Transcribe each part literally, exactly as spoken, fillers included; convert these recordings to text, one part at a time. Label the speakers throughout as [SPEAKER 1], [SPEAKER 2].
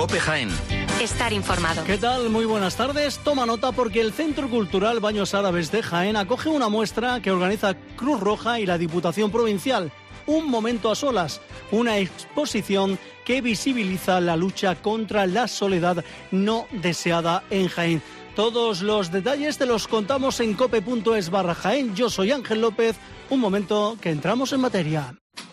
[SPEAKER 1] COPE Jaén.
[SPEAKER 2] Estar informado.
[SPEAKER 3] ¿Qué tal? Muy buenas tardes. Toma nota porque el Centro Cultural Baños Árabes de Jaén acoge una muestra que organiza Cruz Roja y la Diputación Provincial. Un momento a solas, una exposición que visibiliza la lucha contra la soledad no deseada en Jaén. Todos los detalles te los contamos en cope.es barra Jaén. Yo soy Ángel López. Un momento que entramos en materia.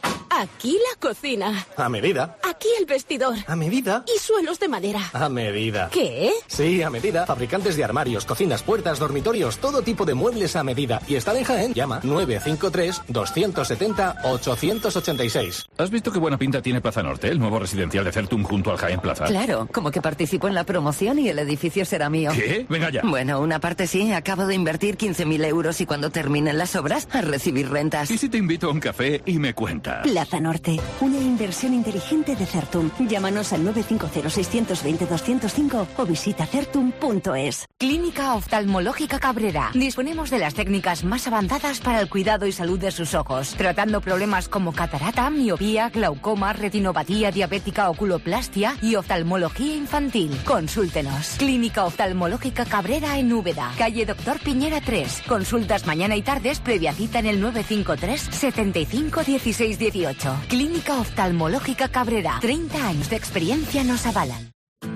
[SPEAKER 4] Aquí la cocina.
[SPEAKER 5] A medida.
[SPEAKER 4] Aquí el vestidor.
[SPEAKER 5] A medida.
[SPEAKER 4] Y suelos de madera.
[SPEAKER 5] A medida.
[SPEAKER 4] ¿Qué?
[SPEAKER 5] Sí, a medida. Fabricantes de armarios, cocinas, puertas, dormitorios, todo tipo de muebles a medida. Y están en Jaén. Llama nueve cinco tres, dos siete cero, ocho ocho seis.
[SPEAKER 6] ¿Has visto qué buena pinta tiene Plaza Norte, el nuevo residencial de Certum junto al Jaén Plaza?
[SPEAKER 7] Claro, como que participo en la promoción y el edificio será mío.
[SPEAKER 6] ¿Qué? Venga ya.
[SPEAKER 7] Bueno, una parte sí. Acabo de invertir quince mil euros y cuando terminen las obras, a recibir rentas.
[SPEAKER 6] ¿Y si te invito a un café y me cuentas?
[SPEAKER 8] Plaza Norte. Una inversión inteligente de Certum. Llámanos al nueve cinco cero, seis dos cero, dos cero cinco o visita certum punto es.
[SPEAKER 2] Clínica Oftalmológica Cabrera. Disponemos de las técnicas más avanzadas para el cuidado y salud de sus ojos, tratando problemas como catarata, miopía, glaucoma, retinopatía diabética, oculoplastia y oftalmología infantil. Consúltenos. Clínica Oftalmológica Cabrera en Úbeda, calle Doctor Piñera tres. Consultas mañana y tardes previa cita en el nueve cinco tres, setenta y cinco, dieciséis dieciocho. Clínica Oftalmológica Cabrera. treinta años de experiencia nos avalan.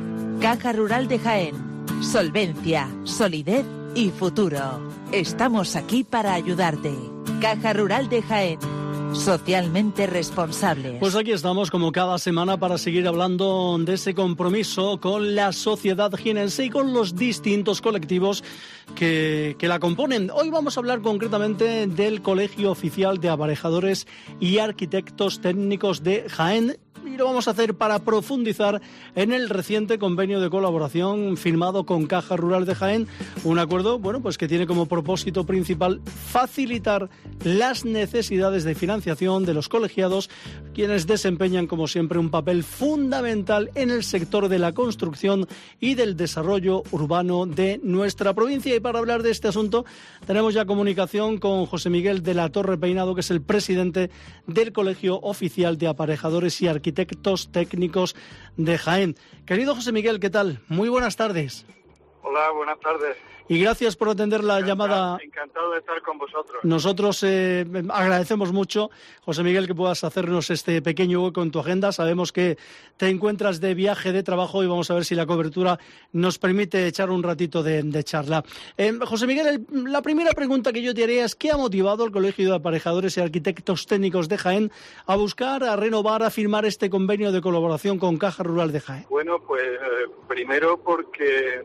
[SPEAKER 9] Caja Rural de Jaén. Solvencia, solidez y futuro. Estamos aquí para ayudarte. Caja Rural de Jaén. Socialmente responsables.
[SPEAKER 3] Pues aquí estamos como cada semana para seguir hablando de ese compromiso con la sociedad jienense y con los distintos colectivos que, que la componen. Hoy vamos a hablar concretamente del Colegio Oficial de Aparejadores y Arquitectos Técnicos de Jaén. Y lo vamos a hacer para profundizar en el reciente convenio de colaboración firmado con Caja Rural de Jaén, un acuerdo, bueno, pues que tiene como propósito principal facilitar las necesidades de financiación de los colegiados, quienes desempeñan, como siempre, un papel fundamental en el sector de la construcción y del desarrollo urbano de nuestra provincia. Y para hablar de este asunto tenemos ya comunicación con José Miguel de la Torre Peinado, que es el presidente del Colegio Oficial de Aparejadores y Arquitectos Arquitectos Técnicos de Jaén. Querido José Miguel, ¿qué tal? Muy buenas tardes.
[SPEAKER 10] Hola, buenas tardes.
[SPEAKER 3] Y gracias por atender la
[SPEAKER 10] Encantado,
[SPEAKER 3] llamada.
[SPEAKER 10] Encantado de estar con vosotros.
[SPEAKER 3] Nosotros eh, agradecemos mucho, José Miguel, que puedas hacernos este pequeño hueco en tu agenda. Sabemos que te encuentras de viaje de trabajo y vamos a ver si la cobertura nos permite echar un ratito de, de charla. Eh, José Miguel, el, la primera pregunta que yo te haría es ¿qué ha motivado al Colegio de Aparejadores y Arquitectos Técnicos de Jaén a buscar, a renovar, a firmar este convenio de colaboración con Caja Rural de Jaén?
[SPEAKER 10] Bueno, pues eh, primero porque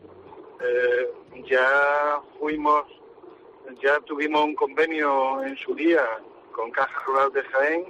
[SPEAKER 10] eh, ya fuimos, ya tuvimos un convenio en su día con Caja Rural de Jaén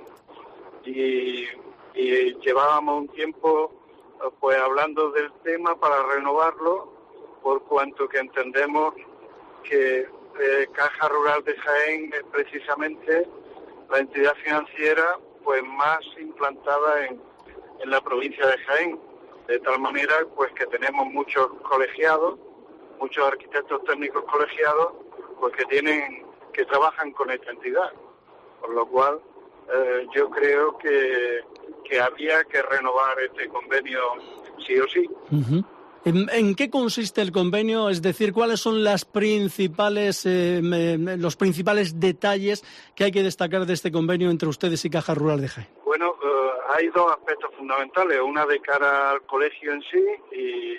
[SPEAKER 10] y, y llevábamos un tiempo pues hablando del tema para renovarlo, por cuanto que entendemos que eh, Caja Rural de Jaén es precisamente la entidad financiera pues más implantada en, en la provincia de Jaén, de tal manera pues que tenemos muchos colegiados, muchos arquitectos técnicos colegiados, pues que tienen, que trabajan con esta entidad, por lo cual eh, yo creo que, que había que renovar este convenio sí o sí.
[SPEAKER 3] Uh-huh. ¿En, ¿En qué consiste el convenio? Es decir, ¿cuáles son las principales, eh, me, los principales detalles que hay que destacar de este convenio entre ustedes y Caja Rural de Jaén?
[SPEAKER 10] Bueno, eh, hay dos aspectos fundamentales, una de cara al colegio en sí y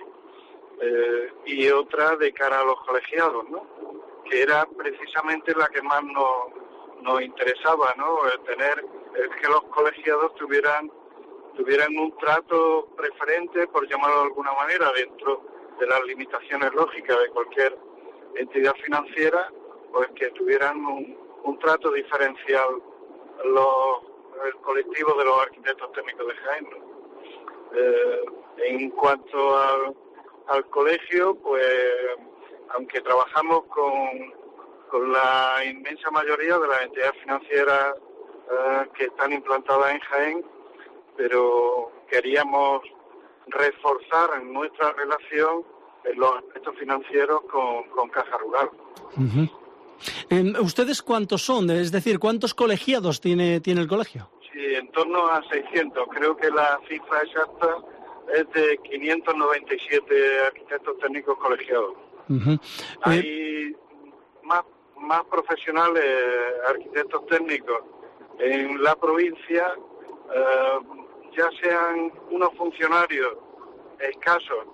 [SPEAKER 10] Eh, y otra de cara a los colegiados, ¿no? Que era precisamente la que más nos, nos interesaba, ¿no? El tener, el que los colegiados tuvieran tuvieran un trato preferente, por llamarlo de alguna manera, dentro de las limitaciones lógicas de cualquier entidad financiera, pues que tuvieran un, un trato diferencial los, el colectivo de los arquitectos técnicos de Jaén, ¿no? Eh, en cuanto al al colegio, pues aunque trabajamos con, con la inmensa mayoría de las entidades financieras eh, que están implantadas en Jaén, pero queríamos reforzar nuestra relación en los aspectos financieros con, con Caja Rural.
[SPEAKER 3] Uh-huh. Eh, ¿Ustedes cuántos son? Es decir, ¿cuántos colegiados tiene, tiene el colegio?
[SPEAKER 10] Sí, en torno a seiscientos. Creo que la cifra exacta es de quinientos noventa y siete arquitectos técnicos colegiados.
[SPEAKER 3] Uh-huh.
[SPEAKER 10] Hay
[SPEAKER 3] eh...
[SPEAKER 10] más, más profesionales, arquitectos técnicos en la provincia, eh, ya sean unos funcionarios escasos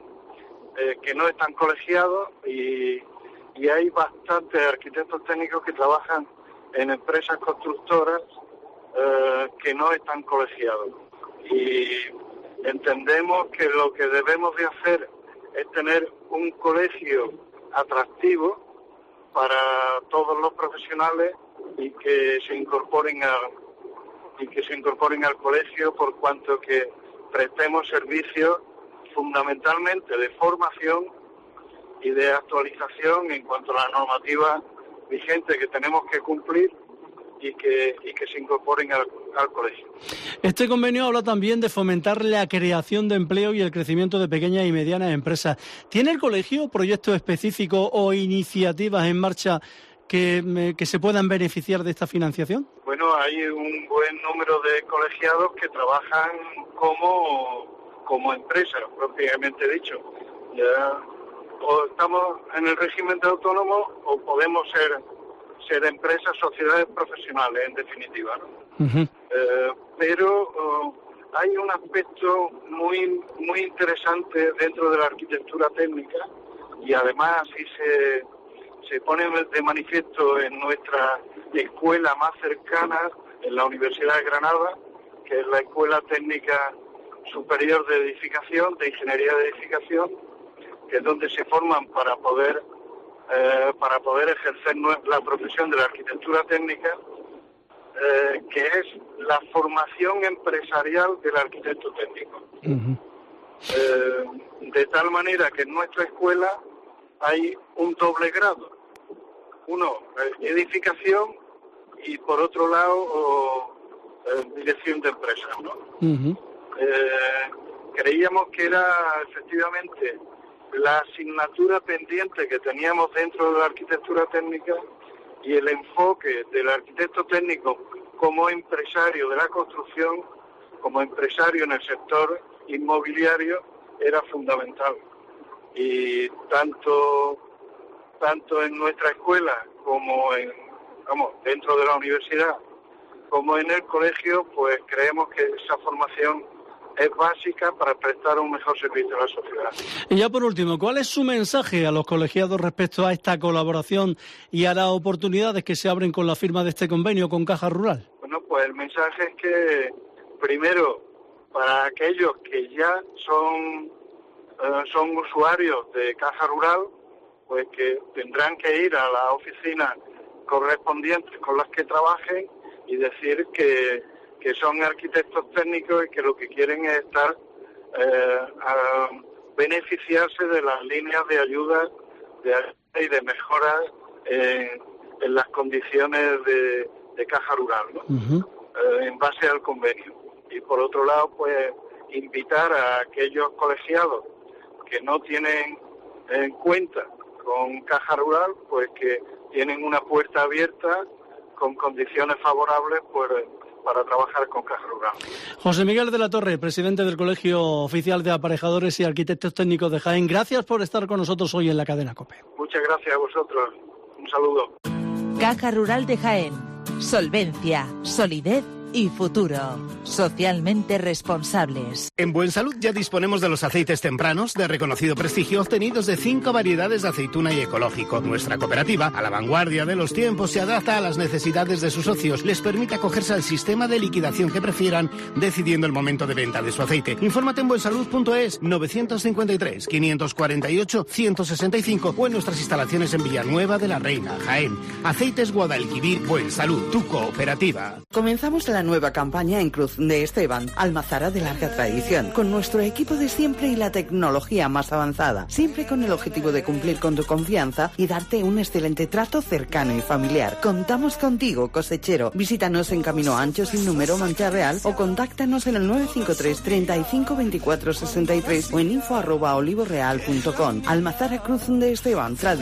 [SPEAKER 10] eh, que no están colegiados y, y hay bastantes arquitectos técnicos que trabajan en empresas constructoras eh, que no están colegiados. Y entendemos que lo que debemos de hacer es tener un colegio atractivo para todos los profesionales y que se incorporen a y que se incorporen al colegio, por cuanto que prestemos servicios fundamentalmente de formación y de actualización en cuanto a la normativa vigente que tenemos que cumplir y que y que se incorporen al, al colegio.
[SPEAKER 3] Este convenio habla también de fomentar la creación de empleo y el crecimiento de pequeñas y medianas empresas. ¿Tiene el colegio proyectos específicos o iniciativas en marcha que, que se puedan beneficiar de esta financiación?
[SPEAKER 10] Bueno, hay un buen número de colegiados que trabajan como, como empresas, propiamente dicho. Ya, o estamos en el régimen de autónomos o podemos ser ser empresas, sociedades profesionales, en definitiva, ¿no? Uh-huh. Eh, pero uh, hay un aspecto muy muy interesante dentro de la arquitectura técnica y además así se se pone de manifiesto en nuestra escuela más cercana, en la Universidad de Granada, que es la Escuela Técnica Superior de Edificación, de Ingeniería de Edificación, que es donde se forman para poder eh, para poder ejercer la profesión de la arquitectura técnica, eh, que es la formación empresarial del arquitecto técnico. Uh-huh. Eh, de tal manera que en nuestra escuela hay un doble grado. Uno, edificación, y por otro lado, o, eh, dirección de empresas, ¿no? Uh-huh. Eh, creíamos que era efectivamente la asignatura pendiente que teníamos dentro de la arquitectura técnica y el enfoque del arquitecto técnico como empresario de la construcción, como empresario en el sector inmobiliario, era fundamental. Y tanto tanto en nuestra escuela como en vamos dentro de la universidad como en el colegio, pues creemos que esa formación es básica para prestar un mejor servicio a la sociedad.
[SPEAKER 3] Y ya por último, ¿cuál es su mensaje a los colegiados respecto a esta colaboración y a las oportunidades que se abren con la firma de este convenio con Caja Rural?
[SPEAKER 10] Bueno, pues el mensaje es que primero, para aquellos que ya son uh, son usuarios de Caja Rural, pues que tendrán que ir a las oficinas correspondientes con las que trabajen y decir que, que son arquitectos técnicos y que lo que quieren es estar eh, a beneficiarse de las líneas de ayuda de, y de mejora en, en las condiciones de, de Caja Rural, ¿no? Uh-huh. eh, en base al convenio. Y por otro lado, pues invitar a aquellos colegiados que no tienen en cuenta con Caja Rural, pues que tienen una puerta abierta con condiciones favorables pues, para trabajar con Caja Rural.
[SPEAKER 3] José Miguel de la Torre, presidente del Colegio Oficial de Aparejadores y Arquitectos Técnicos de Jaén, gracias por estar con nosotros hoy en la cadena COPE.
[SPEAKER 10] Muchas gracias a vosotros. Un saludo.
[SPEAKER 9] Caja Rural de Jaén. Solvencia, solidez y futuro. Socialmente responsables.
[SPEAKER 1] En Buen Salud ya disponemos de los aceites tempranos de reconocido prestigio obtenidos de cinco variedades de aceituna y ecológico. Nuestra cooperativa, a la vanguardia de los tiempos, se adapta a las necesidades de sus socios. Les permite acogerse al sistema de liquidación que prefieran, decidiendo el momento de venta de su aceite. Infórmate en buensalud punto es, novecientos cincuenta y tres, quinientos cuarenta y ocho, ciento sesenta y cinco o en nuestras instalaciones en Villanueva de la Reina, Jaén. Aceites Guadalquivir Buen Salud, tu cooperativa.
[SPEAKER 11] Comenzamos la nueva campaña en Cruz de Esteban, Almazara de larga tradición, con nuestro equipo de siempre y la tecnología más avanzada, siempre con el objetivo de cumplir con tu confianza y darte un excelente trato cercano y familiar. Contamos contigo, cosechero. Visítanos en Camino Ancho sin número, Mancha Real, o contáctanos en el nueve cinco tres, treinta y cinco, veinticuatro, sesenta y tres o en info arroba olivoreal punto com. Almazara Cruz de Esteban, tradición.